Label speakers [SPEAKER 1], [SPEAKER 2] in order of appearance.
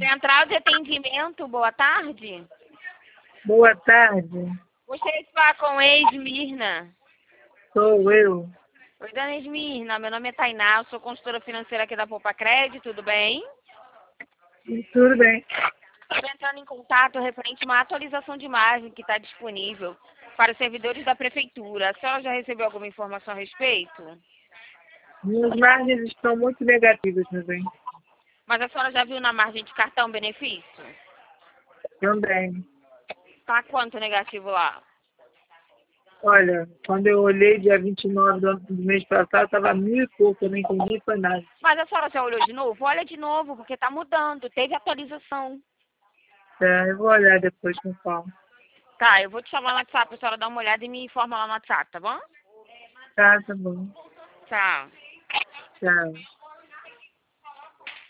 [SPEAKER 1] Central de atendimento, boa tarde.
[SPEAKER 2] Boa tarde,
[SPEAKER 1] Gostaria de falar com Esmirna.
[SPEAKER 2] sou eu.
[SPEAKER 1] Oi, dona Esmirna, meu nome é Tainá, eu sou consultora financeira aqui da Poupa Crédito, tudo bem?
[SPEAKER 2] Tudo bem.
[SPEAKER 1] Estou entrando em contato referente a uma atualização de imagem que está disponível para os servidores da Prefeitura. A senhora já recebeu alguma informação a respeito?
[SPEAKER 2] Minhas margens estão muito negativas também.
[SPEAKER 1] Mas a senhora já viu na margem de cartão benefício?
[SPEAKER 2] Também.
[SPEAKER 1] Tá quanto negativo lá?
[SPEAKER 2] Olha, quando eu olhei dia 29 do mês passado, estava 1.000 e pouco, eu não entendi foi nada.
[SPEAKER 1] Mas a senhora já olhou de novo? Olha de novo, porque está mudando, teve atualização.
[SPEAKER 2] Eu vou olhar depois com calma.
[SPEAKER 1] Tá, eu vou te chamar no WhatsApp pra senhora dar uma olhada e me informa lá no WhatsApp, tá bom?
[SPEAKER 2] Tá bom.
[SPEAKER 1] Tchau.
[SPEAKER 2] Tchau.